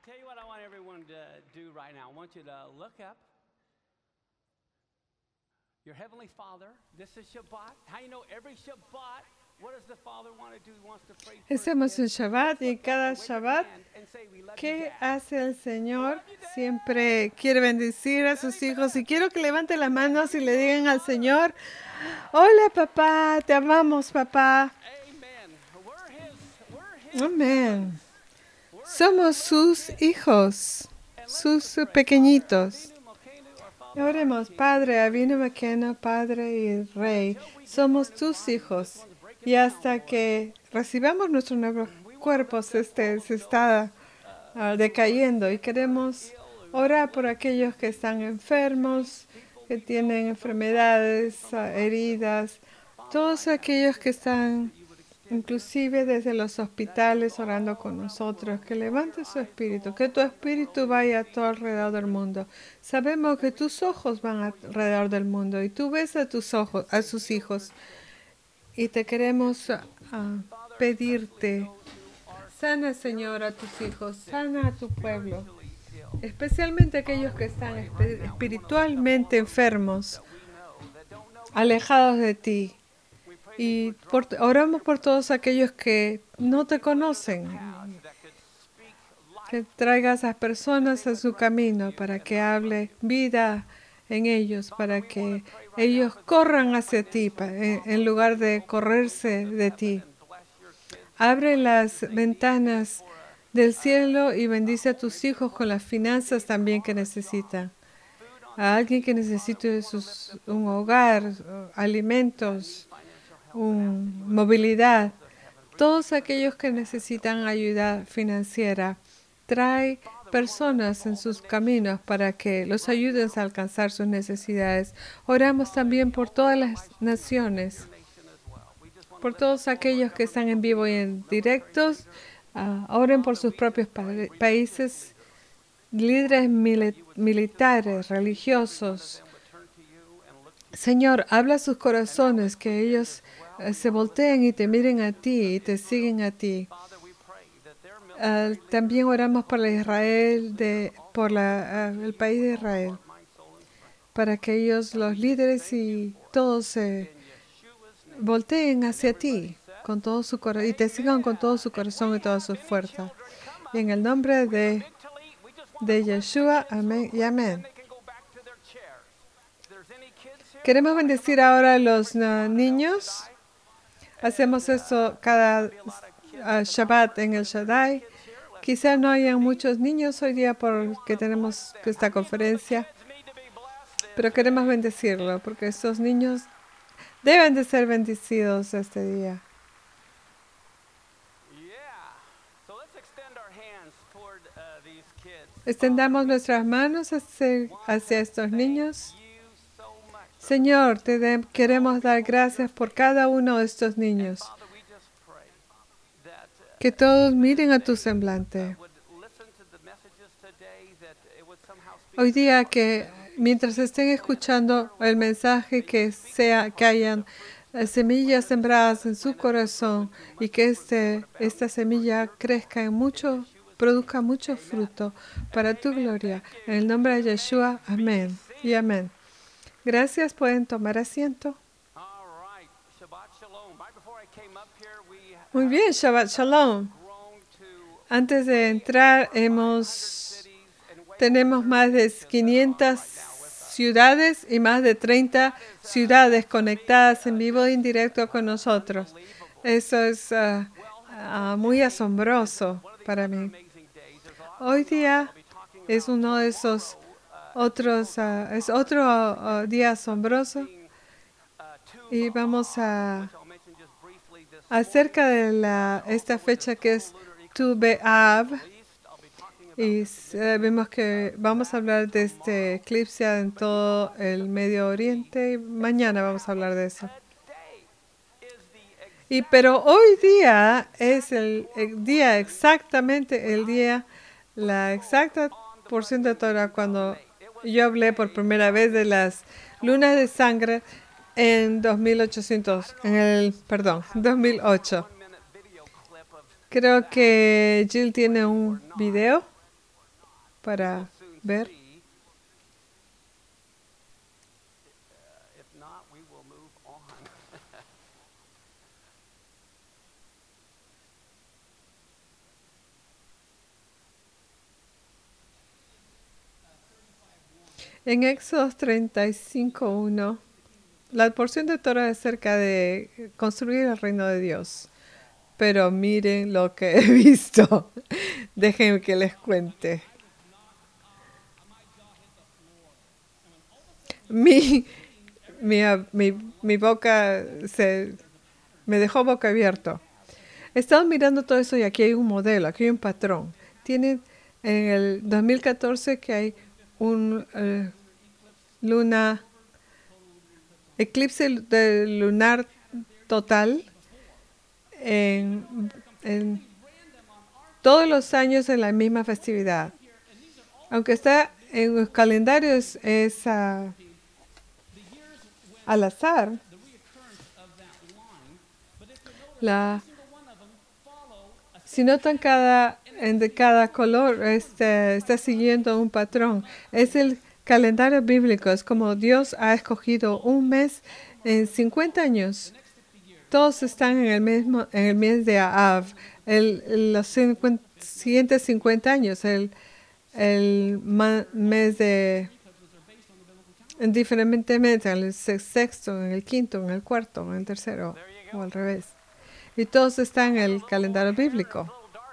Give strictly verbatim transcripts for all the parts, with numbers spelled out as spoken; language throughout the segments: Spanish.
tell you what I want everyone to do right now. I want you to look up. Your Heavenly Father, this is Shabbat. How you know every Shabbat, what does the Father want to do? He wants to pray for Estamos en his Shabbat y cada Shabbat, ¿qué hace el Señor? Siempre quiere bendecir a sus hijos y quiero que levanten las manos y le digan al Señor, hola papá, te amamos papá. Amén. Somos sus hijos, sus pequeñitos. Oremos, Padre, Avinu Malkeinu, Padre y Rey, somos tus hijos. Y hasta que recibamos nuestros nuevos cuerpos, este se está uh, decayendo. Y queremos orar por aquellos que están enfermos, que tienen enfermedades, uh, heridas, todos aquellos que están inclusive desde los hospitales orando con nosotros, que levante su espíritu, que tu espíritu vaya a todo alrededor del mundo. Sabemos que tus ojos van alrededor del mundo y tú ves a tus ojos, a sus hijos. Y te queremos uh, pedirte, sana Señor a tus hijos, sana a tu pueblo, especialmente aquellos que están espiritualmente enfermos, alejados de ti. Y por, oramos por todos aquellos que no te conocen, que traigas a personas a su camino para que hable vida en ellos, para que ellos corran hacia ti en, en lugar de correrse de ti. Abre las ventanas del cielo y bendice a tus hijos con las finanzas también que necesitan. A alguien que necesite sus, un hogar, alimentos, un, movilidad, todos aquellos que necesitan ayuda financiera, trae personas en sus caminos para que los ayuden a alcanzar sus necesidades. Oramos también por todas las naciones, por todos aquellos que están en vivo y en directos. Uh, oren por sus propios pa países, líderes mili militares, religiosos. Señor, habla a sus corazones, que ellos uh, se volteen y te miren a ti y te siguen a ti. Uh, también oramos por la Israel, de, por la, uh, el país de Israel, para que ellos, los líderes y todos se volteen hacia ti con todo su corazón y te sigan con todo su corazón y toda su fuerza. Y en el nombre de, de Yeshua, amén y amén. Queremos bendecir ahora a los uh, niños. Hacemos esto cada uh, Shabbat en el Shaddai. Quizás no hayan muchos niños hoy día porque tenemos esta conferencia, pero queremos bendecirlo porque estos niños deben de ser bendecidos este día. Extendamos nuestras manos hacia, hacia estos niños. Señor, te de, queremos dar gracias por cada uno de estos niños. Que todos miren a tu semblante. Hoy día que mientras estén escuchando el mensaje, que sea que hayan semillas sembradas en su corazón y que este, esta semilla crezca en mucho, produzca mucho fruto para tu gloria. En el nombre de Yeshua, amén y amén. Gracias, pueden tomar asiento. Muy bien, Shabbat Shalom. Antes de entrar, hemos, tenemos más de quinientas ciudades y más de treinta ciudades conectadas en vivo e indirecto con nosotros. Eso es uh, uh, muy asombroso para mí. Hoy día es uno de esos otros, uh, es otro uh, día asombroso y vamos a acerca de la, esta fecha que es Tu B'Av, y uh, vemos que vamos a hablar de este eclipse en todo el Medio Oriente y mañana vamos a hablar de eso. Y pero hoy día es el, el día exactamente el día, la exacta porción de Torah cuando yo hablé por primera vez de las lunas de sangre en dos mil ochocientos, en el, perdón, dos mil ocho. Creo que Jill tiene un video. para ver. En Éxodo treinta y cinco uno, la porción de Torah es acerca de construir el reino de Dios. Pero miren lo que he visto. Déjenme que les cuente. Mi, mi, mi, mi boca se me dejó boca abierto. He estado mirando todo eso y aquí hay un modelo, aquí hay un patrón. Tienen en el dos mil catorce que hay un uh, luna, eclipse de lunar total en, en todos los años en la misma festividad. Aunque está en los calendarios es uh, al azar, la, si notan cada, en de cada color este, está siguiendo un patrón. Es el calendario bíblico, es como Dios ha escogido un mes en cincuenta años. Todos están en el mismo, en el mes de Av. El, los cincuenta, siguientes cincuenta años, el, el ma, mes de, indiferentemente, en el sexto, en el quinto, en el cuarto, en el tercero, o al revés. Y todos están en el calendario bíblico.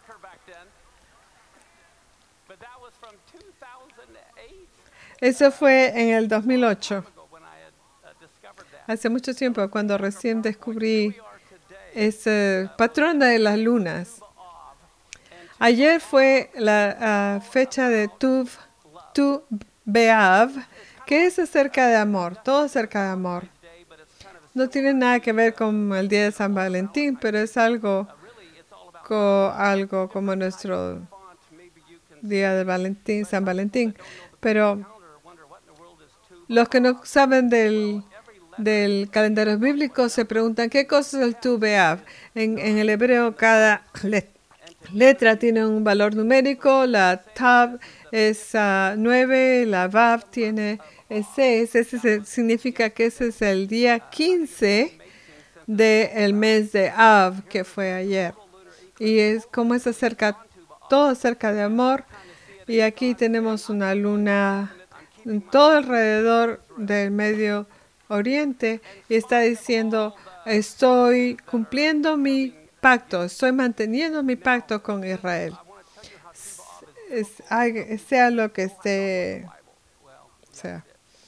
Eso fue en el dos mil ocho. Hace mucho tiempo, cuando recién descubrí ese patrón de las lunas. Ayer fue la uh, fecha de Tuv, Tu Beav, que es acerca de amor, todo acerca de amor. No tiene nada que ver con el día de San Valentín, pero es algo, co, algo como nuestro día de Valentín, San Valentín. Pero los que no saben del, del calendario bíblico se preguntan qué cosa es el Tu Beav. En, en el hebreo cada let, letra tiene un valor numérico. La Tav es uh, nueve, la Vav tiene seis. Ese significa que ese es el día quince del mes de Av, que fue ayer. Y es como es acerca, todo acerca de amor. Y aquí tenemos una luna en todo alrededor del Medio Oriente y está diciendo, estoy cumpliendo mi pacto, estoy manteniendo mi pacto con Israel. Es, es, sea lo que esté, sea.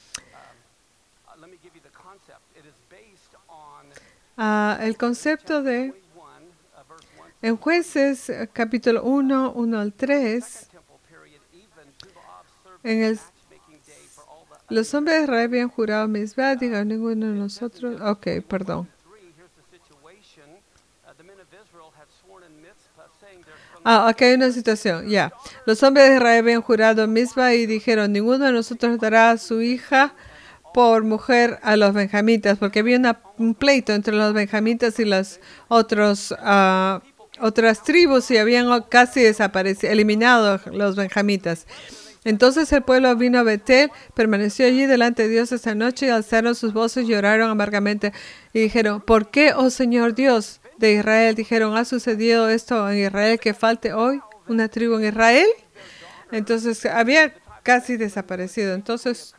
Uh, el concepto de, en Jueces, capítulo uno, uno al tres, en el los hombres de Israel habían jurado Mizpah, diga ninguno de nosotros. Ok, perdón. Ah, aquí hay una situación, ya. Yeah. Los hombres de Israel habían jurado Mizpah y dijeron, ninguno de nosotros dará a su hija por mujer a los benjamitas, porque había una, un pleito entre los benjamitas y las otros, uh, otras tribus y habían casi desaparecido, eliminado los benjamitas. Entonces el pueblo vino a Betel, permaneció allí delante de Dios esa noche y alzaron sus voces, lloraron amargamente y dijeron, ¿por qué, oh Señor Dios de Israel? Dijeron, ¿ha sucedido esto en Israel que falte hoy una tribu en Israel? Entonces había casi desaparecido. Entonces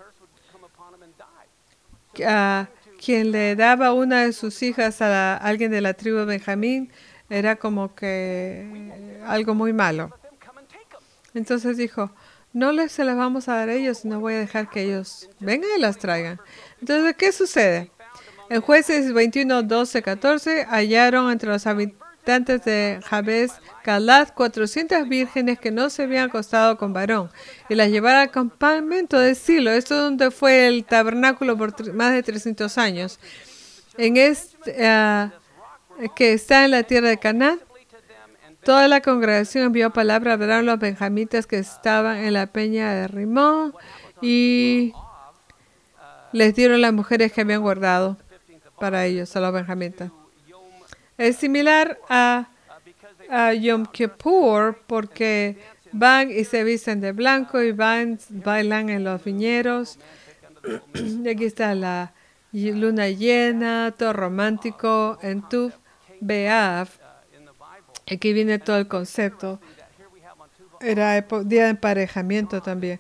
uh, quien le daba una de sus hijas a, la, a alguien de la tribu de Benjamín era como que algo muy malo. Entonces dijo, no les se las vamos a dar a ellos, no voy a dejar que ellos vengan y las traigan. Entonces, ¿qué sucede? En Jueces veintiuno, doce, catorce, hallaron entre los habitantes de Jabes Galad cuatrocientas vírgenes que no se habían acostado con varón y las llevaron al campamento de Silo. Esto es donde fue el tabernáculo por más de trescientos años. En este, uh, que está en la tierra de Canaán. Toda la congregación envió palabra, hablaron los benjamitas que estaban en la peña de Rimón y les dieron las mujeres que habían guardado para ellos, a los benjamitas. Es similar a, a Yom Kippur porque van y se visten de blanco y van, bailan en los viñedos. Y aquí está la luna llena, todo romántico en Tu B'Av. Aquí viene todo el concepto. Era día de emparejamiento también.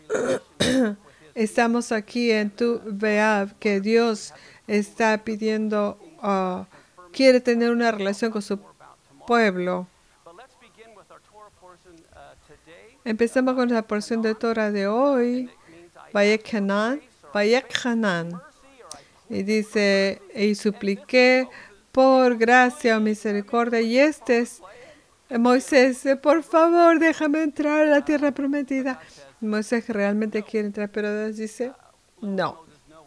Estamos aquí en Tu B'Av, que Dios está pidiendo, uh, quiere tener una relación con su pueblo. Empezamos con la porción de Torah de hoy, Vayekhanan, Vayekhanan. Y dice, y supliqué por gracia o misericordia. Y este es Moisés, por favor, déjame entrar a la tierra prometida. Moisés realmente quiere entrar, pero Dios dice, no.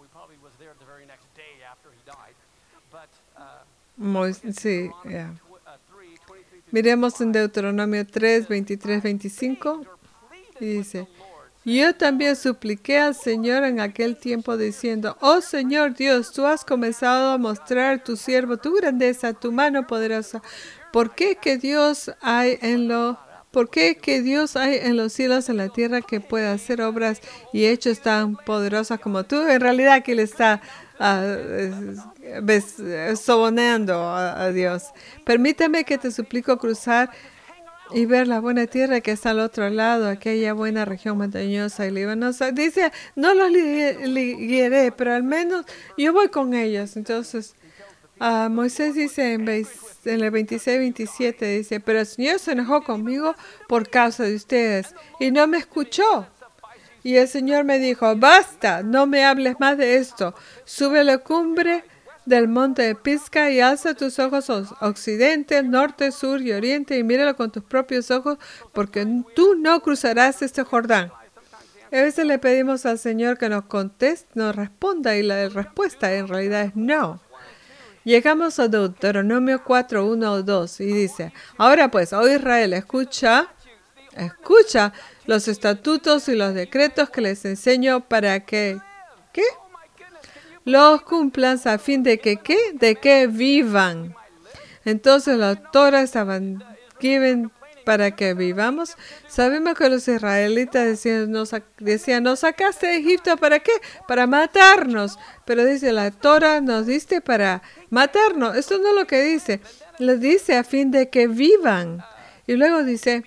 Moisés, sí, yeah. Miremos en Deuteronomio tres, veintitrés, veinticinco. Y dice, yo también supliqué al Señor en aquel tiempo diciendo, oh Señor Dios, tú has comenzado a mostrar a tu siervo tu grandeza, tu mano poderosa. ¿Por qué que Dios hay en lo, por qué que Dios hay en los cielos, en la tierra, que pueda hacer obras y hechos tan poderosas como tú? En realidad aquí le está uh, ves, soboneando a, a Dios. Permítame que te suplico cruzar y ver la buena tierra que está al otro lado, aquella buena región montañosa y libanosa. Dice, no los guiaré, pero al menos yo voy con ellos. Entonces, uh, Moisés dice en, en el veintiséis veintisiete, dice, pero el Señor se enojó conmigo por causa de ustedes y no me escuchó. Y el Señor me dijo, basta, no me hables más de esto. Sube a la cumbre del monte de Pisga y alza tus ojos occidente, norte, sur y oriente y míralo con tus propios ojos, porque tú no cruzarás este Jordán. A veces le pedimos al Señor que nos conteste, nos responda, y la respuesta en realidad es no. Llegamos a Deuteronomio cuatro, uno o dos y dice, ahora pues, oh Israel, escucha, escucha los estatutos y los decretos que les enseño para que, ¿qué? Los cumplan a fin de que, ¿qué? De que vivan. Entonces los Torah estaban given para que vivamos. Sabemos que los israelitas decían, nos, decían, nos sacaste de Egipto, ¿para qué? Para matarnos. Pero dice, la Torah nos diste para matarnos. Esto no es lo que dice. Lo dice a fin de que vivan. Y luego dice,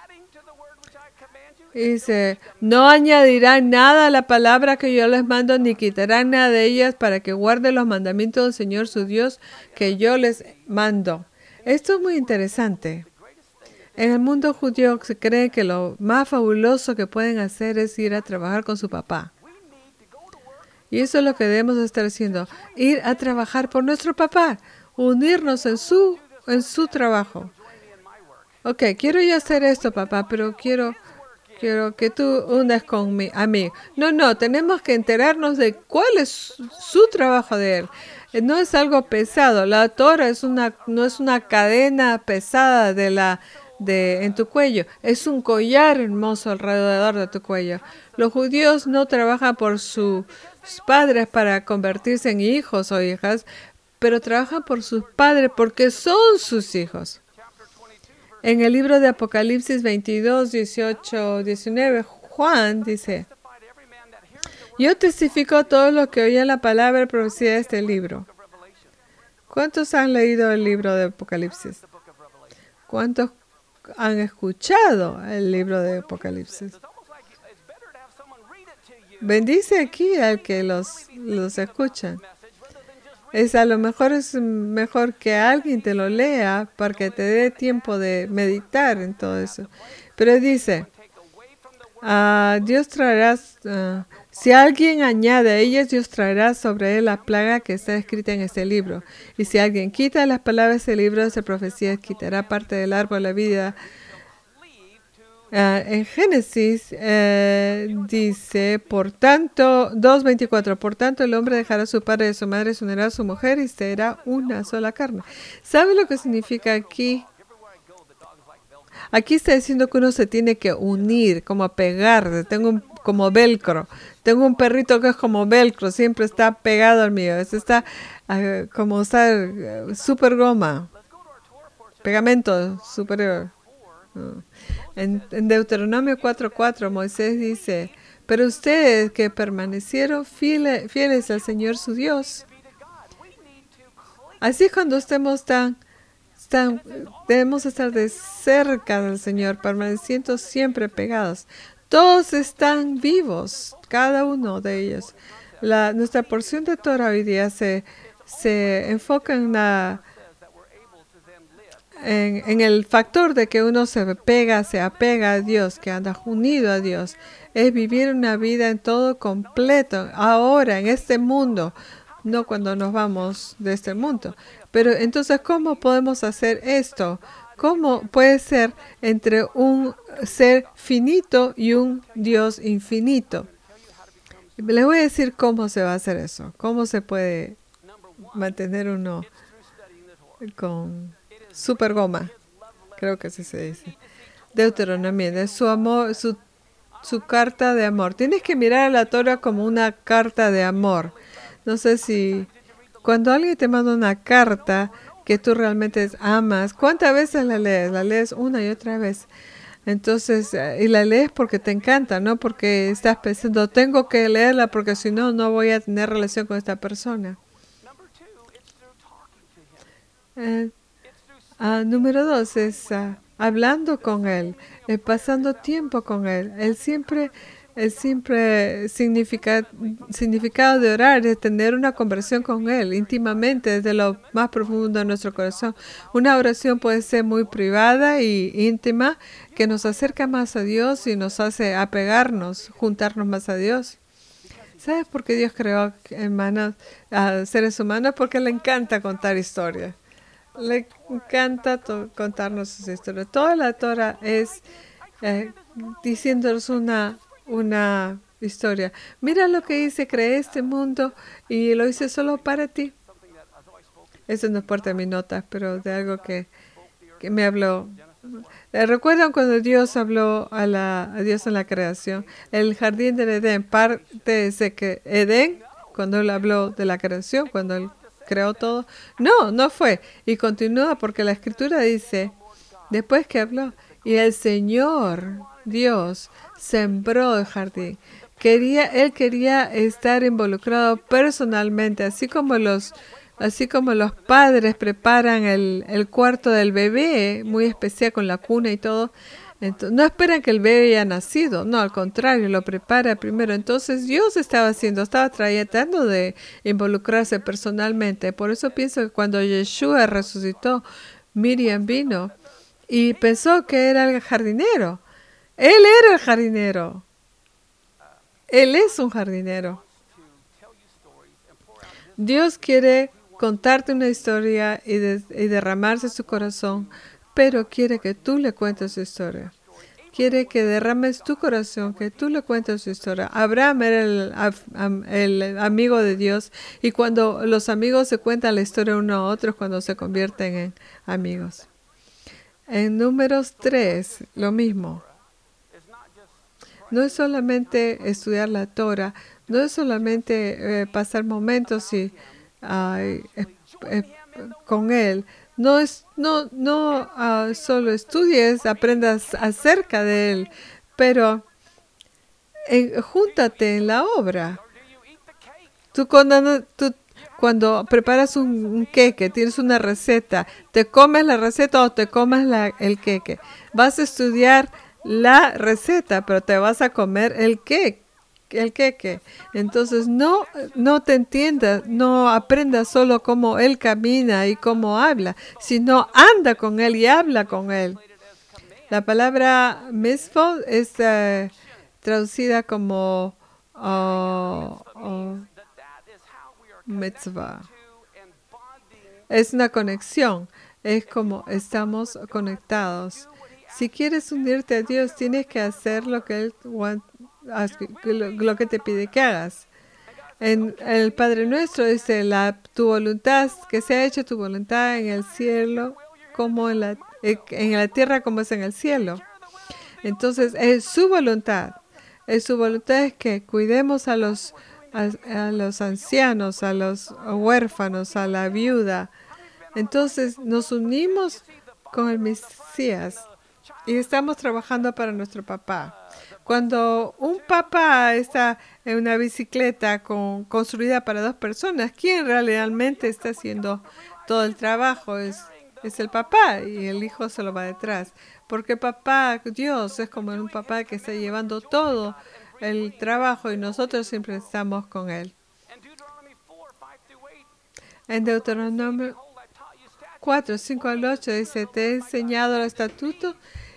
Dice, no añadirán nada a la palabra que yo les mando, ni quitarán nada de ellas, para que guarden los mandamientos del Señor su Dios que yo les mando. Esto es muy interesante. En el mundo judío se cree que lo más fabuloso que pueden hacer es ir a trabajar con su papá. Y eso es lo que debemos estar haciendo, ir a trabajar por nuestro papá, unirnos en su, en su trabajo. Ok, quiero yo hacer esto, papá, pero quiero... Quiero que tú unas con mi, a mí. No, no, tenemos que enterarnos de cuál es su, su trabajo de él. No es algo pesado. La Torah es una, no es una cadena pesada de la, de, en tu cuello. Es un collar hermoso alrededor de tu cuello. Los judíos no trabajan por sus padres para convertirse en hijos o hijas, pero trabajan por sus padres porque son sus hijos. En el libro de Apocalipsis veintidós, dieciocho, diecinueve, Juan dice, yo testifico todo lo que oyen la palabra y profecía de este libro. ¿Cuántos han leído el libro de Apocalipsis? ¿Cuántos han escuchado el libro de Apocalipsis? Bendice aquí al que los, los escuchan. Es a lo mejor es mejor que alguien te lo lea para que te dé tiempo de meditar en todo eso. Pero dice, uh, Dios traerá, uh, si alguien añade a ellas, Dios traerá sobre él la plaga que está escrita en este libro. Y si alguien quita las palabras del libro de esa profecía, quitará parte del árbol de la vida. Uh, en Génesis eh, dice, por tanto, dos veinticuatro, por tanto el hombre dejará a su padre y a su madre, se unirá a su mujer y será una sola carne. ¿Sabe lo que significa aquí? Aquí está diciendo que uno se tiene que unir, como pegar, tengo un, como velcro. Tengo un perrito que es como velcro, siempre está pegado al mío. Este está uh, como usar uh, super goma, pegamento superior. En, en Deuteronomio cuatro cuatro, Moisés dice, pero ustedes que permanecieron fieles, fieles al Señor su Dios. Así cuando estemos tan, tan, debemos estar de cerca del Señor, permaneciendo siempre pegados. Todos están vivos, cada uno de ellos. La, nuestra porción de Torah hoy día se, se enfoca en, la, en, en el factor de que uno se pega, se apega a Dios, que anda unido a Dios. Es vivir una vida en todo completo, ahora, en este mundo, no cuando nos vamos de este mundo. Pero entonces, ¿cómo podemos hacer esto? ¿Cómo puede ser entre un ser finito y un Dios infinito? Les voy a decir cómo se va a hacer eso. Cómo se puede mantener uno con super goma. Creo que así se dice. Deuteronomio, de su amor, su, su carta de amor. Tienes que mirar a la Torah como una carta de amor. No sé si cuando alguien te manda una carta que tú realmente amas, ¿cuántas veces la lees? La lees una y otra vez. Entonces, y la lees porque te encanta, no porque estás pensando, tengo que leerla porque si no, no voy a tener relación con esta persona. Eh, ah, número dos es uh, hablando con él, eh, pasando tiempo con él. Él siempre, él siempre significa, significado de orar es tener una conversación con él íntimamente desde lo más profundo de nuestro corazón. Una oración puede ser muy privada y íntima, que nos acerca más a Dios y nos hace apegarnos, juntarnos más a Dios. ¿Sabes por qué Dios creó hermanos, a seres humanos? Porque le encanta contar historias. Le encanta to- contarnos sus historias. Toda la Torah es eh, diciéndonos una, una historia. Mira lo que dice, creé este mundo y lo hice solo para ti. Eso no es parte de mi nota, pero de algo que, que me habló. ¿Recuerdan cuando Dios habló a, la, a Dios en la creación? El jardín del Edén, parte de que Edén, cuando Él habló de la creación, cuando Él creó todo. No, no fue. Y continúa porque la Escritura dice, después que habló, y el Señor Dios sembró el jardín. Quería, Él quería estar involucrado personalmente, así como los Así como los padres preparan el, el cuarto del bebé, muy especial con la cuna y todo. Entonces, no esperan que el bebé haya nacido, no, al contrario, lo prepara primero. Entonces Dios estaba haciendo, estaba tratando de involucrarse personalmente. Por eso pienso que cuando Yeshua resucitó, Miriam vino y pensó que era el jardinero. Él era el jardinero. Él es un jardinero. Dios quiere contarte una historia y, de, y derramarse su corazón, pero quiere que tú le cuentes su historia. Quiere que derrames tu corazón, que tú le cuentes su historia. Abraham era el, el amigo de Dios y cuando los amigos se cuentan la historia uno a otro, cuando se convierten en amigos. En Números tres, lo mismo. No es solamente estudiar la Torah, no es solamente eh, pasar momentos y, uh, eh, eh, con él. No es no no uh, solo estudies, aprendas acerca de él, pero eh, júntate en la obra. Tú cuando, tú, cuando preparas un, un queque, tienes una receta, te comes la receta o te comes la, el queque. Vas a estudiar la receta, pero te vas a comer el queque. El queque. Entonces no, no te entiendas, no aprendas solo cómo él camina y cómo habla, sino anda con él y habla con él. La palabra mitzvot es uh, traducida como uh, uh, mitzvah. Es una conexión, es como estamos conectados. Si quieres unirte a Dios, tienes que hacer lo que Él want, lo que te pide que hagas. En el Padre Nuestro dice, la, tu voluntad, que sea hecha tu voluntad en el cielo, como en la, en la tierra como es en el cielo. Entonces, es su voluntad. Es su voluntad es que cuidemos a los, a, a los ancianos, a los huérfanos, a la viuda. Entonces, nos unimos con el Mesías. y estamos trabajando para nuestro papá. Cuando un papá está en una bicicleta con, construida para dos personas, ¿quién realmente está haciendo todo el trabajo? Es, es el papá y el hijo se lo va detrás. Porque papá, Dios, es como un papá que está llevando todo el trabajo y nosotros siempre estamos con él. En Deuteronomio cuatro, cinco al ocho dice, te he enseñado los estatutos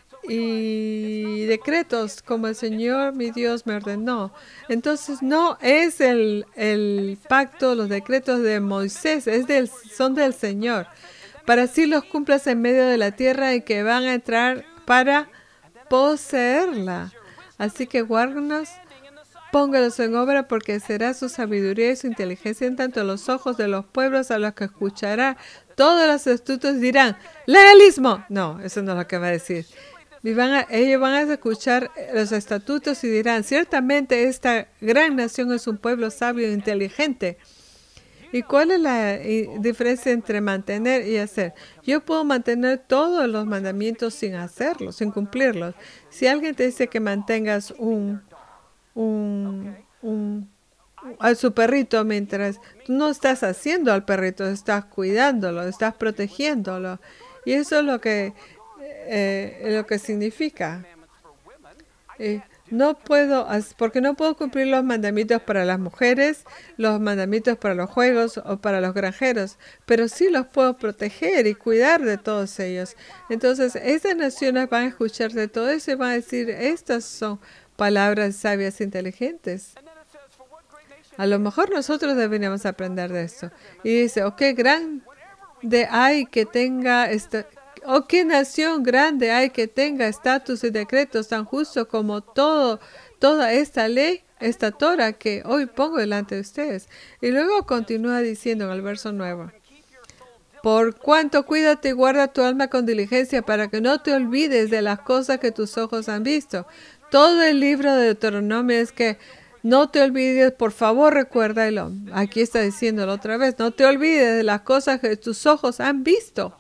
y decretos como el Señor mi Dios me ordenó. Entonces no es el, el pacto, los decretos de Moisés, es del, son del Señor. Para así los cumplas en medio de la tierra y que van a entrar para poseerla. Así que guárdanos, póngalos en obra porque será su sabiduría y su inteligencia en tanto los ojos de los pueblos a los que escuchará todos los estatutos dirán, legalismo. No, eso no es lo que va a decir. Y van a, ellos van a escuchar los estatutos y dirán, ciertamente esta gran nación es un pueblo sabio e inteligente. ¿Y cuál es la diferencia entre mantener y hacer? Yo puedo mantener todos los mandamientos sin hacerlos, sin cumplirlos. Si alguien te dice que mantengas un, un, un, a su perrito mientras tú no estás haciendo al perrito, estás cuidándolo, estás protegiéndolo. Y eso es lo que, eh, lo que significa. Eh, No puedo, porque no puedo cumplir los mandamientos para las mujeres, los mandamientos para los juegos o para los granjeros, pero sí los puedo proteger y cuidar de todos ellos. Entonces, estas naciones van a escuchar de todo eso y van a decir, estas son palabras sabias e inteligentes. A lo mejor nosotros deberíamos aprender de esto. Y dice, oh, qué grande hay que tenga esta... ¿O qué nación grande hay que tenga estatus y decretos tan justos como todo, toda esta ley, esta Torah que hoy pongo delante de ustedes? Y luego continúa diciendo en el verso nueve. Por cuanto cuídate y guarda tu alma con diligencia para que no te olvides de las cosas que tus ojos han visto. Todo el libro de Deuteronomio es que no te olvides, por favor recuérdalo. Aquí está diciéndolo otra vez. No te olvides de las cosas que tus ojos han visto.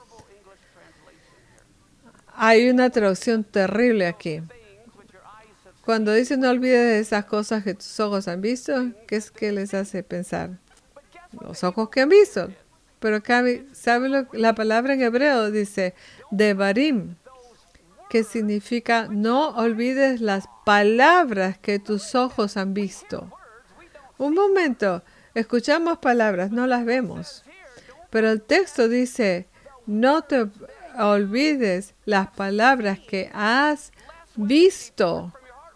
Hay una traducción terrible aquí. Cuando dice no olvides de esas cosas que tus ojos han visto, ¿qué es que les hace pensar? Los ojos que han visto. Pero ¿sabe lo, la palabra en hebreo dice devarim, que significa no olvides las palabras que tus ojos han visto. Un momento, escuchamos palabras, no las vemos. Pero el texto dice no te olvides las palabras que has visto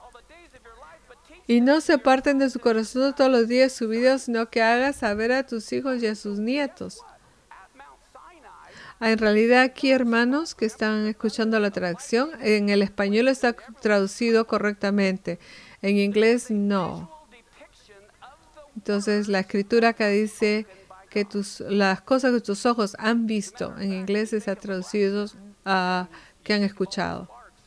y no se parten de su corazón todos los días su vida, sino que hagas saber a tus hijos y a sus nietos. En realidad aquí, hermanos que están escuchando la traducción, en el español está traducido correctamente, en inglés no. Entonces la escritura acá dice que tus, las cosas que tus ojos han visto, en inglés está traducido a uh, que han escuchado.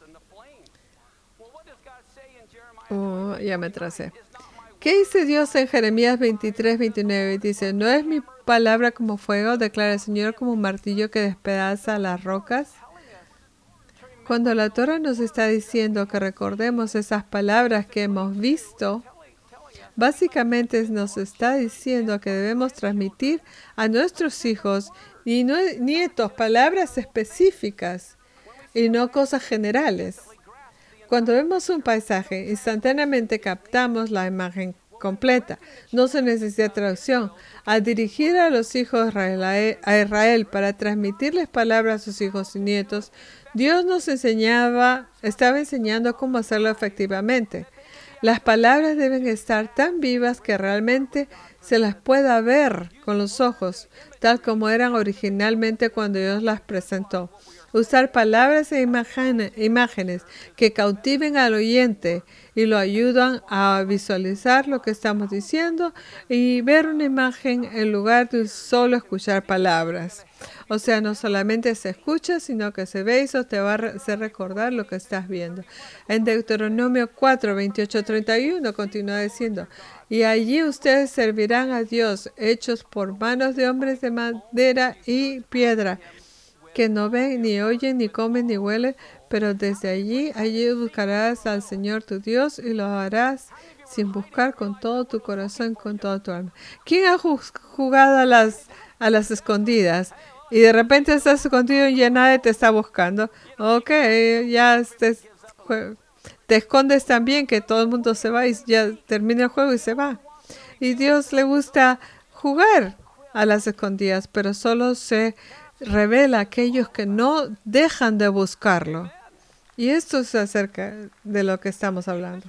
Oh, ya me atrasé. ¿Qué dice Dios en Jeremías veintitrés, veintinueve? Dice, ¿no es mi palabra como fuego? Declara el Señor, como un martillo que despedaza las rocas. Cuando la Torah nos está diciendo que recordemos esas palabras que hemos visto, básicamente nos está diciendo que debemos transmitir a nuestros hijos y nietos palabras específicas y no cosas generales. Cuando vemos un paisaje, instantáneamente captamos la imagen completa. No se necesita traducción. Al dirigir a los hijos a Israel para transmitirles palabras a sus hijos y nietos, Dios nos enseñaba, estaba enseñando cómo hacerlo efectivamente. Las palabras deben estar tan vivas que realmente se las pueda ver con los ojos, tal como eran originalmente cuando Dios las presentó. Usar palabras e imágenes que cautiven al oyente y lo ayudan a visualizar lo que estamos diciendo y ver una imagen en lugar de solo escuchar palabras. O sea, no solamente se escucha, sino que se ve y eso te va a hacer recordar lo que estás viendo. En Deuteronomio cuatro, veintiocho, treinta y uno continúa diciendo, y allí ustedes servirán a Dios, hechos por manos de hombres de madera y piedra, que no ven, ni oyen, ni comen, ni huelen, pero desde allí, allí buscarás al Señor tu Dios y lo harás sin buscar con todo tu corazón, con toda tu alma. ¿Quién ha jugado a las, a las escondidas? Y de repente estás escondido y ya nadie te está buscando. Ok, ya te, te escondes también, que todo el mundo se va y ya termina el juego y se va. Y Dios le gusta jugar a las escondidas, pero solo se revela a aquellos que no dejan de buscarlo. Y esto es acerca de lo que estamos hablando.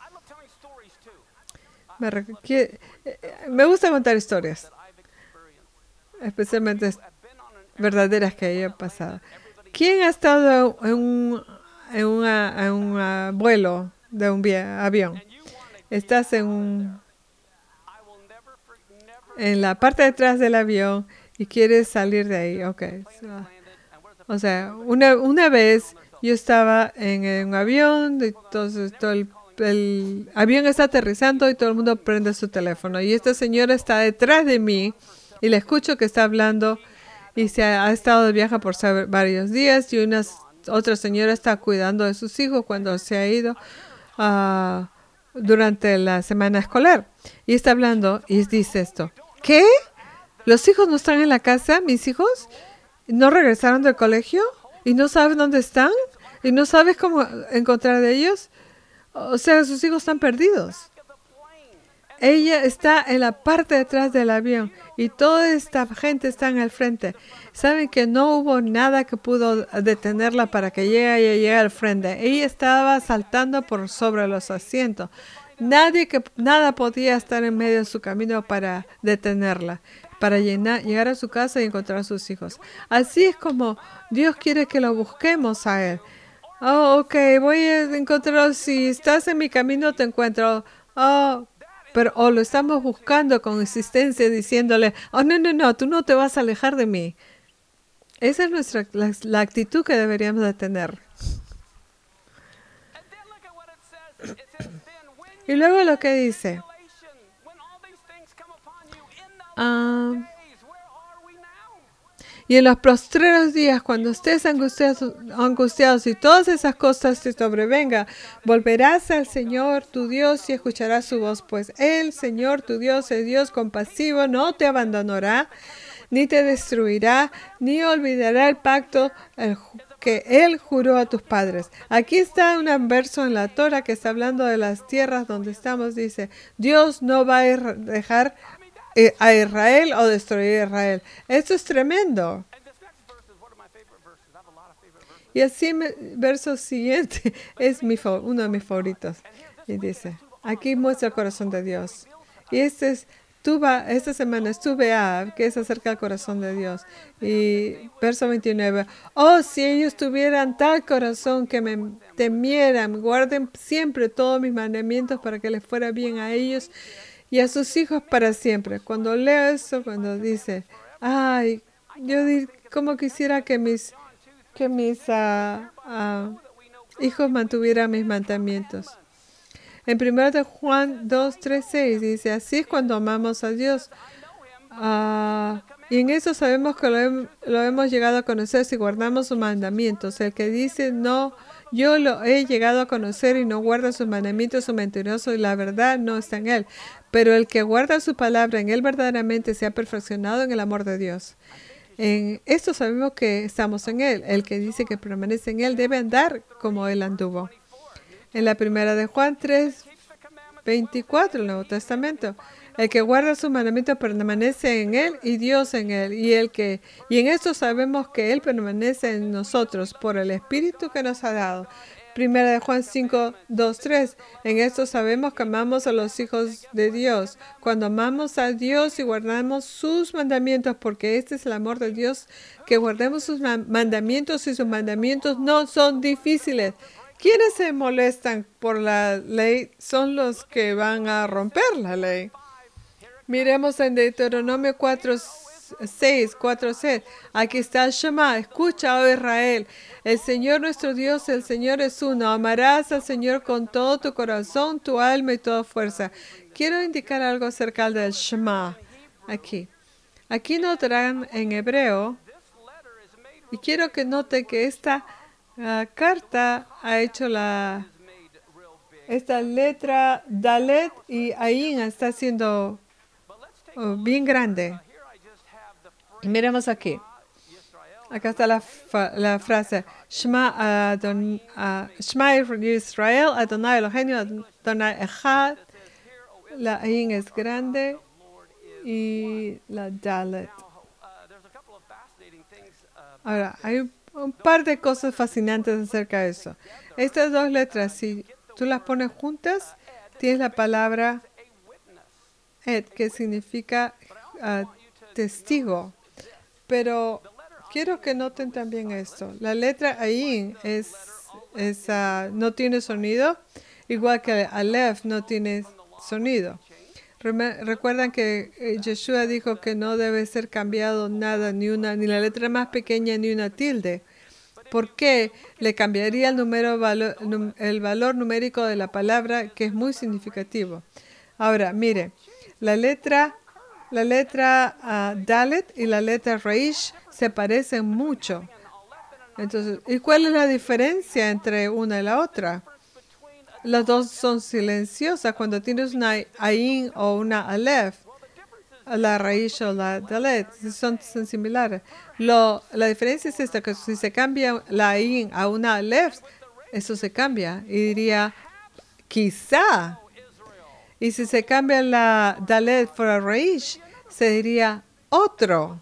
Me, requiere, me gusta contar historias, especialmente verdaderas que haya pasado. ¿Quién ha estado en un, en una, en un vuelo de un avión? Estás en un, en la parte de atrás del avión y quieres salir de ahí. Okay. So, o sea, una, una vez yo estaba en, en un avión, entonces todo el El avión está aterrizando y todo el mundo prende su teléfono. Y esta señora está detrás de mí y le escucho que está hablando y se ha, ha estado de viaje por varios días y una otra señora está cuidando de sus hijos cuando se ha ido uh, durante la semana escolar. Y está hablando y dice esto. ¿Qué? ¿Los hijos no están en la casa? ¿Mis hijos no regresaron del colegio? ¿Y no sabes dónde están? ¿Y no sabes cómo encontrar de ellos? O sea, sus hijos están perdidos. Ella está en la parte de atrás del avión y toda esta gente está en el frente. Saben que no hubo nada que pudo detenerla para que llegue y llegue al frente. Ella estaba saltando por sobre los asientos. Nadie que nada podía estar en medio de su camino para detenerla, para llenar, llegar a su casa y encontrar a sus hijos. Así es como Dios quiere que lo busquemos a Él. Oh, ok, voy a encontrar, si estás en mi camino te encuentro. Oh, pero o oh, lo estamos buscando con insistencia diciéndole, oh, no, no, no, tú no te vas a alejar de mí. Esa es nuestra, la, la actitud que deberíamos de tener. Y luego lo que dice. Ah... Uh, Y en los postreros días, cuando estés angustiados, angustiados y todas esas cosas te sobrevengan, volverás al Señor tu Dios y escucharás su voz, pues Él, Señor tu Dios, es Dios compasivo, no te abandonará, ni te destruirá, ni olvidará el pacto el, que Él juró a tus padres. Aquí está un verso en la Torah que está hablando de las tierras donde estamos, dice, Dios no va a dejar a Israel o destruir a Israel. Esto es tremendo. Y así, verso siguiente es mi, uno de mis favoritos. Y dice, aquí muestra el corazón de Dios. Y este es, tuva, esta semana estuve a, que es acerca del corazón de Dios. Y verso veintinueve, oh, si ellos tuvieran tal corazón que me temieran, guarden siempre todos mis mandamientos para que les fuera bien a ellos y a sus hijos para siempre. Cuando leo eso, cuando dice, ay, yo di, como quisiera que mis, que mis uh, uh, hijos mantuvieran mis mandamientos. En primero de Juan dos, tres, seis dice, así es cuando amamos a Dios. Uh, y en eso sabemos que lo, he, lo hemos llegado a conocer si guardamos sus mandamientos. El que dice, no, yo lo he llegado a conocer y no guarda sus mandamientos, es mentiroso y la verdad no está en él. Pero el que guarda su palabra, en él verdaderamente se ha perfeccionado en el amor de Dios. En esto sabemos que estamos en él. El que dice que permanece en él debe andar como él anduvo. En la primera de Juan tres, veinticuatro, el Nuevo Testamento. El que guarda su mandamiento permanece en él y Dios en él. Y, el que, y en esto sabemos que él permanece en nosotros por el Espíritu que nos ha dado. Primera de Juan cinco, dos, tres. En esto sabemos que amamos a los hijos de Dios. Cuando amamos a Dios y guardamos sus mandamientos, porque este es el amor de Dios, que guardemos sus mandamientos y sus mandamientos no son difíciles. ¿Quiénes se molestan por la ley? Son los que van a romper la ley. Miremos en Deuteronomio cuatro, seis, cuatro, seis. Aquí está el Shema. Escucha, oh Israel. El Señor nuestro Dios, el Señor es uno. Amarás al Señor con todo tu corazón, tu alma y toda fuerza. Quiero indicar algo acerca del Shema. Aquí. Aquí notarán en hebreo Y quiero que note que esta uh, carta ha hecho la... Esta letra Dalet y Ayin está haciendo uh, bien grande. Y miremos aquí. Acá está la, la frase Shema, Adon, uh, Shema Israel, Adonai Eloheinu, Adonai Echad. La Ayin es grande y la Dalet. Ahora, hay un, un par de cosas fascinantes acerca de eso. Estas dos letras, si tú las pones juntas, tienes la palabra Ed, que significa uh, testigo. Pero quiero que noten también esto. La letra Ayin es, es, uh, no tiene sonido, igual que Aleph no tiene sonido. Recuerdan que Yeshua dijo que no debe ser cambiado nada, ni una, ni la letra más pequeña, ni una tilde. ¿Por qué? Le cambiaría el, número, valor, el valor numérico de la palabra, que es muy significativo. Ahora, mire, la letra, la letra uh, Dalet y la letra Reish se parecen mucho. Entonces, ¿y cuál es la diferencia entre una y la otra? Las dos son silenciosas. Cuando tienes una Ayin o una Aleph, la Reish o la Dalet, son, son similares. Lo, la diferencia es esta, que si se cambia la Ayin a una Aleph, eso se cambia. Y diría, quizá. Y si se cambia la Dalet por la Reish, se diría otro.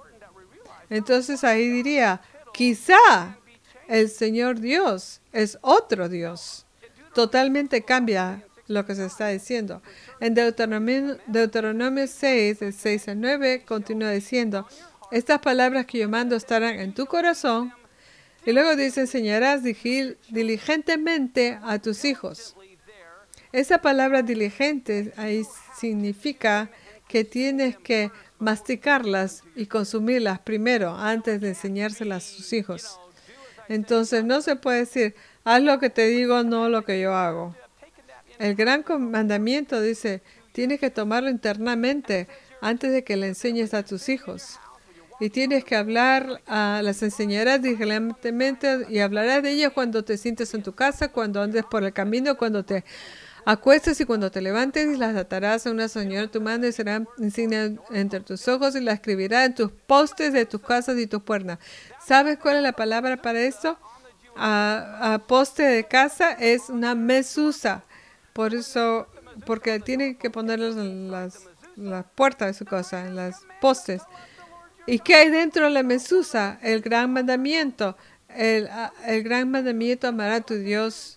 Entonces ahí diría, quizá el Señor Dios es otro Dios. Totalmente cambia lo que se está diciendo. En Deuteronomio, Deuteronomio seis, del seis al nueve, continúa diciendo, estas palabras que yo mando estarán en tu corazón. Y luego dice, enseñarás diligentemente a tus hijos. Esa palabra diligente ahí significa que tienes que masticarlas y consumirlas primero antes de enseñárselas a sus hijos. Entonces no se puede decir, haz lo que te digo, no lo que yo hago. El gran mandamiento dice, tienes que tomarlo internamente antes de que le enseñes a tus hijos. Y tienes que hablar, uh, las enseñarás diligentemente y hablarás de ellas cuando te sientes en tu casa, cuando andes por el camino, cuando te acuestes y cuando te levantes, y las atarás a una señora de tu mano y serán insignia entre tus ojos y las escribirás en tus postes de tus casas y tus puertas. ¿Sabes cuál es la palabra para esto? A, a poste de casa es una mesusa. Por eso, porque tiene que ponerlos en las, las puertas de su casa, en las postes. ¿Y qué hay dentro de la mesusa? El gran mandamiento. El, el gran mandamiento, amará a tu Dios.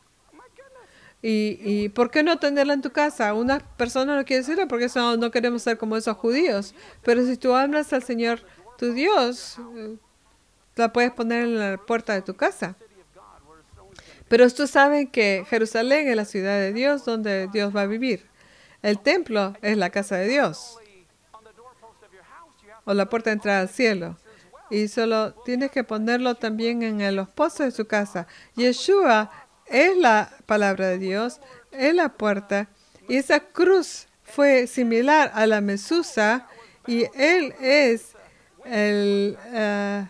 ¿Y, y por qué no tenerla en tu casa? Una persona no quiere decirlo porque eso, no queremos ser como esos judíos. Pero si tú amas al Señor, tu Dios, la puedes poner en la puerta de tu casa. Pero ustedes saben que Jerusalén es la ciudad de Dios donde Dios va a vivir. El templo es la casa de Dios. O la puerta de entrada al cielo. Y solo tienes que ponerlo también en los postes de su casa. Yeshua es la palabra de Dios, es la puerta. Y esa cruz fue similar a la mesusa. Y Él es el, uh,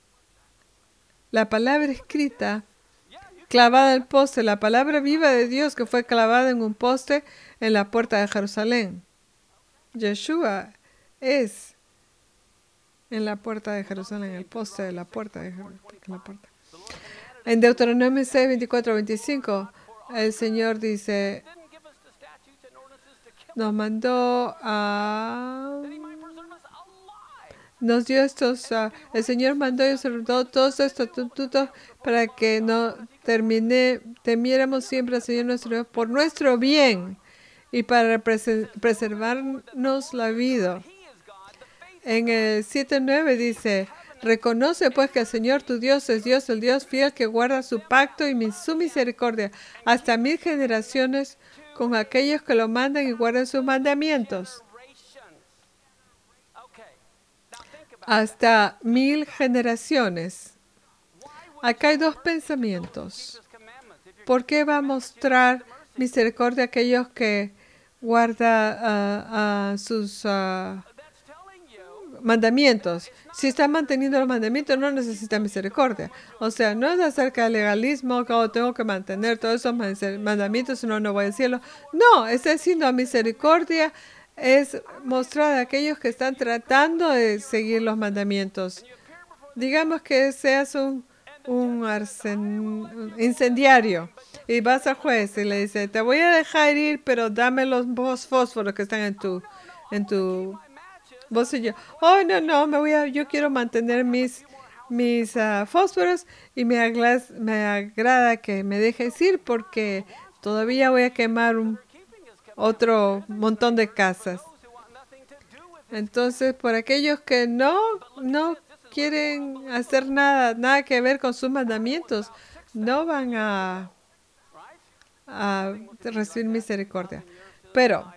la palabra escrita clavada en el poste, la palabra viva de Dios que fue clavada en un poste en la puerta de Jerusalén. Yeshua es en la puerta de Jerusalén, el poste de la puerta de Jerusalén. En Deuteronomio seis, veinticuatro, veinticinco, el Señor dice, nos mandó a... Nos dio estos, uh, el Señor mandó y observó todos estos estatutos para que no termine, temiéramos siempre al Señor nuestro Dios por nuestro bien y para preser, preservarnos la vida. En el siete nueve dice, reconoce pues que el Señor tu Dios es Dios, el Dios fiel que guarda su pacto y su misericordia hasta mil generaciones con aquellos que lo mandan y guardan sus mandamientos. Hasta mil generaciones. Acá hay dos pensamientos. ¿Por qué va a mostrar misericordia a aquellos que guardan uh, uh, sus uh, mandamientos. Si está manteniendo los mandamientos, no necesita misericordia. O sea, no es acerca del legalismo, que oh, tengo que mantener todos esos mandamientos, si no, no voy al cielo. No, está diciendo misericordia es mostrar a aquellos que están tratando de seguir los mandamientos. Digamos que seas un, un, arsen, un incendiario y vas al juez y le dices, te voy a dejar ir, pero dame los fósforos que están en tu, en tu bolsillo. Oh, no, no, me voy a, yo quiero mantener mis, mis uh, fósforos y me, aglas, me agrada que me dejes ir porque todavía voy a quemar un otro montón de casas. Entonces, por aquellos que no, no quieren hacer nada, nada que ver con sus mandamientos, no van a, a recibir misericordia. Pero,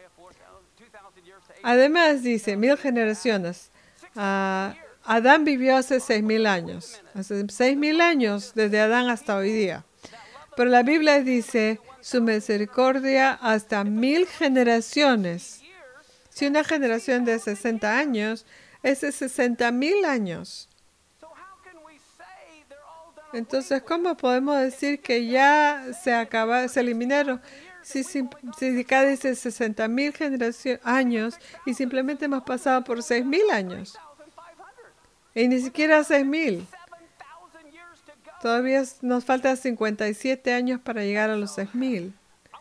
además dice, mil generaciones. Uh, Adán vivió hace seis mil años. Hace seis mil años desde Adán hasta hoy día. Pero la Biblia dice su misericordia hasta mil generaciones. Si una generación de sesenta años es de sesenta mil años. Entonces, ¿cómo podemos decir que ya se acaba, se eliminaron? Si, si, si acá dice sesenta mil años y simplemente hemos pasado por seis mil años. Y ni siquiera seis mil. Todavía nos faltan cincuenta y siete años para llegar a los seis mil.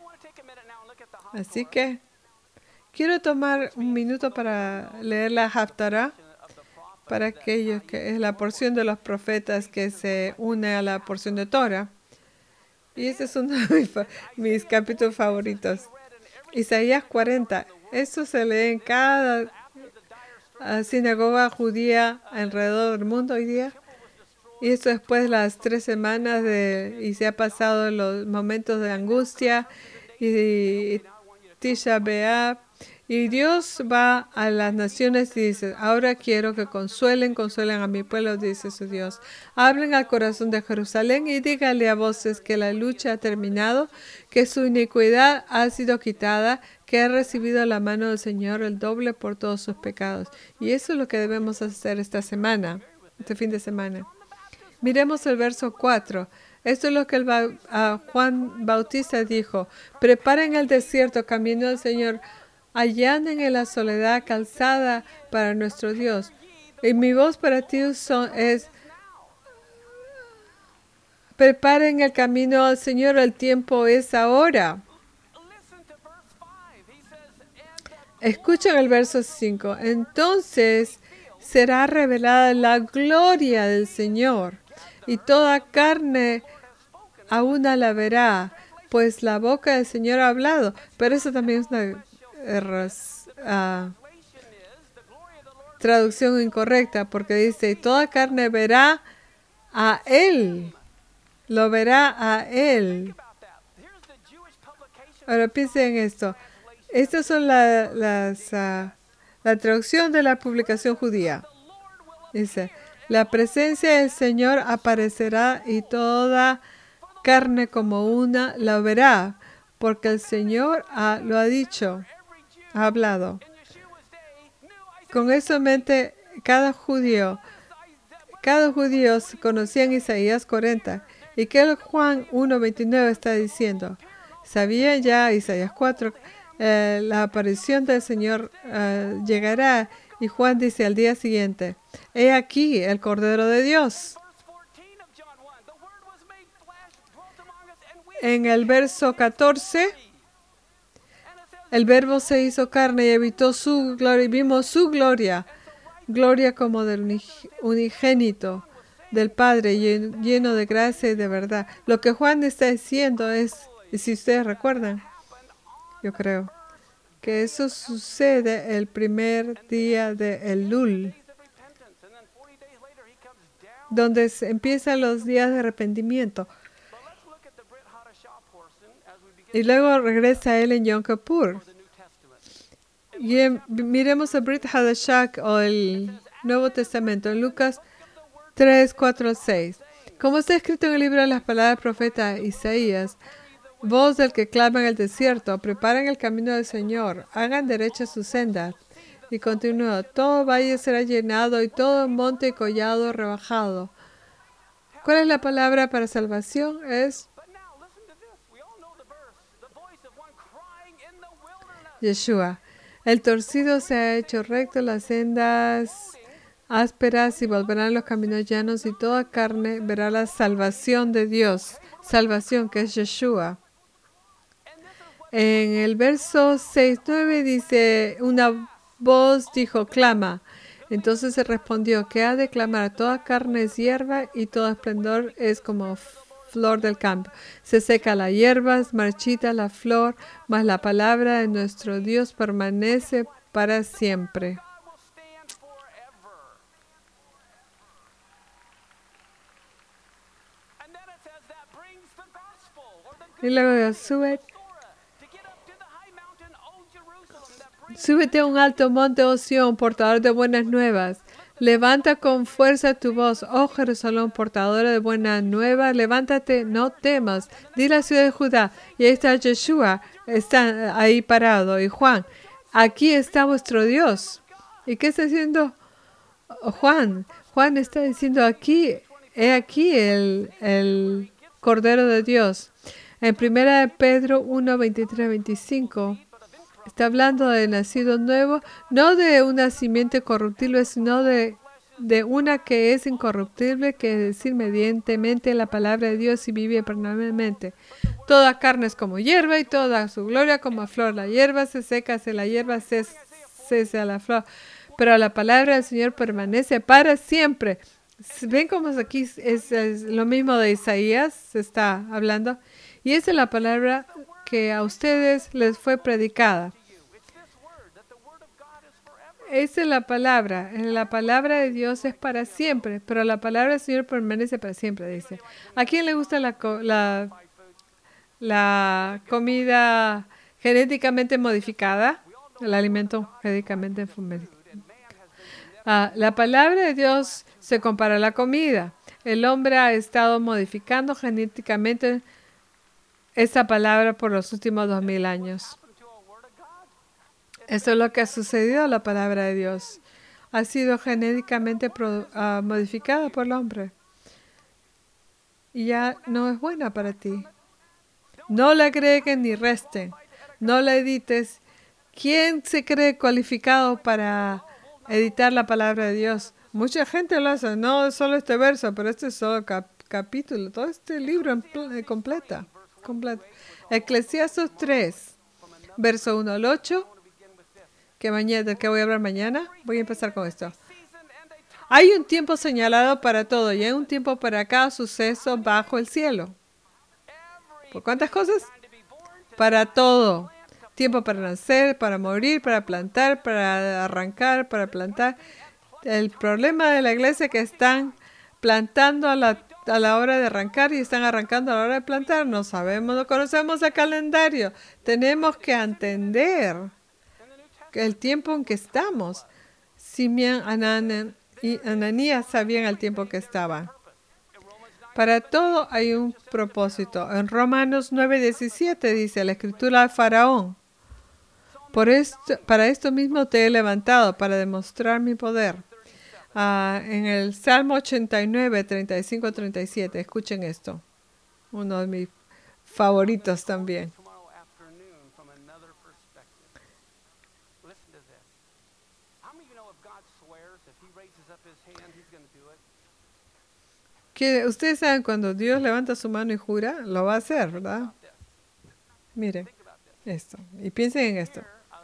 Así que quiero tomar un minuto para leer la Haftarah para aquellos que es la porción de los profetas que se une a la porción de Torah. Y ese es uno de mis, mis capítulos favoritos. Isaías cuarenta. Eso se lee en cada uh, sinagoga judía alrededor del mundo hoy día. Y esto después de las tres semanas de, y se ha pasado los momentos de angustia y, y Tisha B'Av. Y Dios va a las naciones y dice, ahora quiero que consuelen, consuelen a mi pueblo, dice su Dios. Hablen al corazón de Jerusalén y díganle a voces que la lucha ha terminado, que su iniquidad ha sido quitada, que ha recibido la mano del Señor el doble por todos sus pecados. Y eso es lo que debemos hacer esta semana, este fin de semana. Miremos el verso cuatro. Esto es lo que el ba uh, Juan Bautista dijo. Preparen el desierto, camino del Señor. Allanen en la soledad calzada para nuestro Dios. Y mi voz para ti son, es, preparen el camino al Señor, el tiempo es ahora. Escuchen el verso cinco. Entonces será revelada la gloria del Señor, y toda carne a una la verá, pues la boca del Señor ha hablado. Pero eso también es una uh, traducción incorrecta, porque dice, toda carne verá a Él, lo verá a Él. Ahora piensen en esto. Estas son la, las, uh, la traducción de la publicación judía. Dice, la presencia del Señor aparecerá y toda carne como una la verá, porque el Señor ha, lo ha dicho, ha hablado. Con eso en mente, cada judío, cada judío conocía en Isaías cuarenta. ¿Y qué el Juan uno veintinueve está diciendo? Sabían ya, Isaías cuatro, eh, la aparición del Señor eh, llegará. Y Juan dice al día siguiente, he aquí el Cordero de Dios. En el verso catorce, el Verbo se hizo carne y habitó su gloria, y vimos su gloria, gloria como del unigénito del Padre, lleno de gracia y de verdad. Lo que Juan está diciendo es, y si ustedes recuerdan, yo creo, que eso sucede el primer día de Elul, donde empiezan los días de arrepentimiento. Y luego regresa él en Yom Kippur. Y en, miremos el Brit Hadashah o el Nuevo Testamento en Lucas tres, cuatro al seis. Como está escrito en el libro de las palabras del profeta Isaías, voz del que clama en el desierto, preparen el camino del Señor, hagan derecha su senda. Y continuó, todo valle será llenado y todo monte y collado rebajado. ¿Cuál es la palabra para salvación? Es Yeshua. El torcido se ha hecho recto, las sendas ásperas y volverán los caminos llanos y toda carne verá la salvación de Dios. Salvación que es Yeshua. En el verso seis nueve dice, una voz dijo, clama. Entonces se respondió, que ha de clamar, toda carne es hierba y todo esplendor es como flor del campo. Se seca la hierba, marchita la flor, mas la palabra de nuestro Dios permanece para siempre. Y luego sube, súbete a un alto monte, oh Sión, portador de buenas nuevas. Levanta con fuerza tu voz, oh Jerusalén, portadora de buenas nuevas. Levántate, no temas. Di la ciudad de Judá. Y ahí está Yeshua, está ahí parado. Y Juan, aquí está vuestro Dios. ¿Y qué está diciendo Juan? Juan está diciendo aquí, he aquí el, el Cordero de Dios. En primera de Pedro uno, veintitrés, veinticinco, está hablando de nacido nuevo, no de una simiente corruptible, sino de, de una que es incorruptible, que es decir, mediantemente la palabra de Dios y vive eternamente. Toda carne es como hierba y toda su gloria como flor. La hierba se seca, se la hierba se cesa la flor, pero la palabra del Señor permanece para siempre. ¿Ven cómo aquí es, es lo mismo de Isaías? Se está hablando. Y esa es la palabra que a ustedes les fue predicada. Esa es la palabra. La palabra de Dios es para siempre, pero la palabra del Señor permanece para siempre, dice. ¿A quién le gusta la, la, la comida genéticamente modificada? El alimento genéticamente modificado. Ah, la palabra de Dios se compara a la comida. El hombre ha estado modificando genéticamente esa palabra por los últimos dos mil años. Eso es lo que ha sucedido a la palabra de Dios. Ha sido genéticamente pro, uh, modificada por el hombre. Y ya no es buena para ti. No le agreguen ni resten. No la edites. ¿Quién se cree cualificado para editar la palabra de Dios? Mucha gente lo hace. No solo este verso, pero este es solo cap capítulo. Todo este libro en completa. Completo. Eclesiastes tres, verso uno al ocho, que mañana, que voy a hablar mañana. Voy a empezar con esto. Hay un tiempo señalado para todo y hay un tiempo para cada suceso bajo el cielo. ¿Por cuántas cosas? Para todo. Tiempo para nacer, para morir, para plantar, para arrancar, para plantar. El problema de la iglesia es que están plantando a la a la hora de arrancar y están arrancando a la hora de plantar. No sabemos, no conocemos el calendario. Tenemos que entender el tiempo en que estamos. Simeón, Anán y Ananías sabían el tiempo que estaban. Para todo hay un propósito. En Romanos nueve diecisiete dice la escritura de Faraón. Por esto, para esto mismo te he levantado, para demostrar mi poder. Uh, en el Salmo ochenta y nueve, treinta y cinco a treinta y siete, escuchen esto, uno de mis favoritos también. Que ustedes saben, cuando Dios levanta su mano y jura, lo va a hacer, ¿verdad? Miren esto y piensen en esto.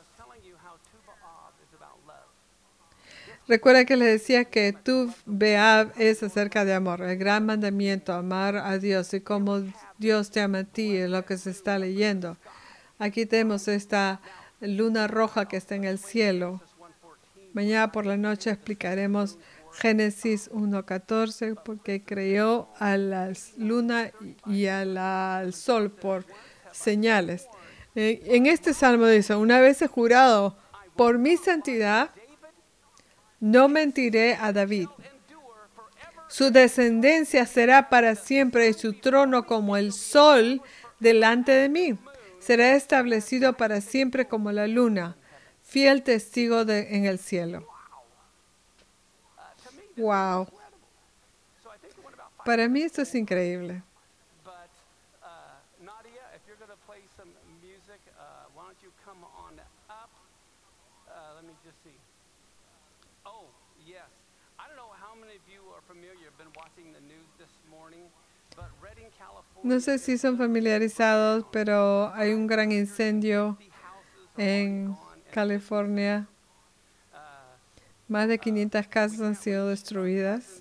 Recuerda que les decía que tu Beab es acerca de amor, el gran mandamiento, amar a Dios y cómo Dios te ama a ti, es lo que se está leyendo. Aquí tenemos esta luna roja que está en el cielo. Mañana por la noche explicaremos Génesis uno catorce, porque creó a la luna y a la, al sol por señales. En este salmo dice, una vez he jurado por mi santidad, no mentiré a David. Su descendencia será para siempre y su trono como el sol delante de mí. Será establecido para siempre como la luna. fiel testigo de, en el cielo. Uh, to me, this is Wow. incredible. So I think it went about five Para mí minutes esto es long. increíble. But uh, Nadia, if you're going to play some music, uh, why don't you come on up? Uh, let me just see. Oh, yes. I don't know how many of you are familiar, have been watching the news this morning, but Redding, California. No sé si son familiarizados, pero hay un gran incendio en California. Más de quinientas casas han sido destruidas.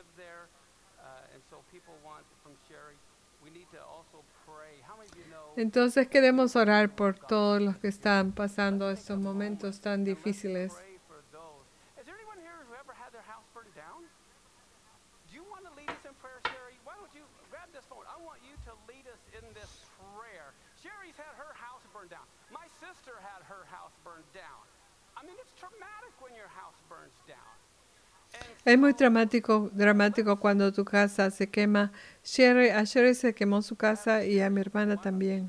Entonces queremos orar por todos los que están pasando estos momentos tan difíciles. Sherry's had her house burned down. My sister had her house burned down. I mean, it's traumatic when your house burns down. Es muy dramático, dramático cuando tu casa se quema. Sherry, a Sherry se quemó su casa y a mi hermana también.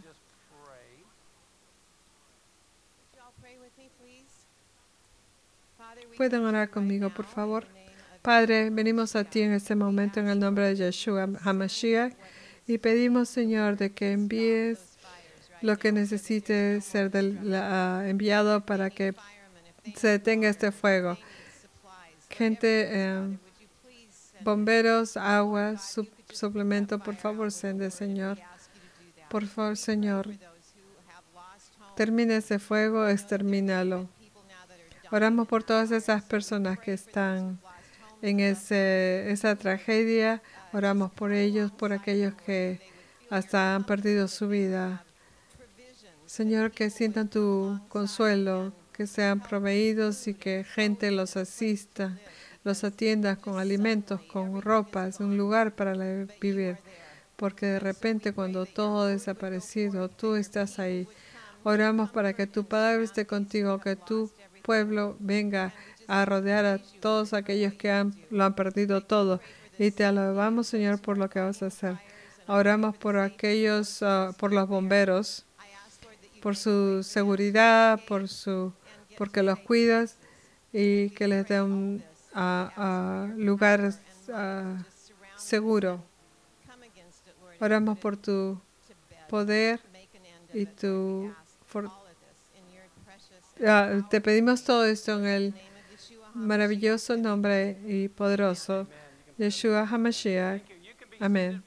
Pueden orar conmigo, por favor. Padre, venimos a ti en este momento en el nombre de Yeshua HaMashiach y pedimos, Señor, de que envíes lo que necesite ser del, la, uh, enviado para que se detenga este fuego. Gente, eh, bomberos, agua, sub, suplemento, por favor, sende, Señor. Por favor, Señor, termina ese fuego, extermínalo. Oramos por todas esas personas que están en ese, esa tragedia. Oramos por ellos, por aquellos que hasta han perdido su vida. Señor, que sientan tu consuelo, que sean proveídos y que gente los asista, los atienda con alimentos, con ropas, un lugar para vivir. Porque de repente cuando todo ha desaparecido, tú estás ahí. Oramos para que tu palabra esté contigo, que tu pueblo venga a rodear a todos aquellos que han, lo han perdido todo. Y te alabamos, Señor, por lo que vas a hacer. Oramos por aquellos, uh, por los bomberos, por su seguridad, por su, porque los cuidas y que les dé un uh, uh, lugar uh, seguro. Oramos por tu poder y tu... For, uh, te pedimos todo esto en el maravilloso nombre y poderoso Yeshua HaMashiach. Amén.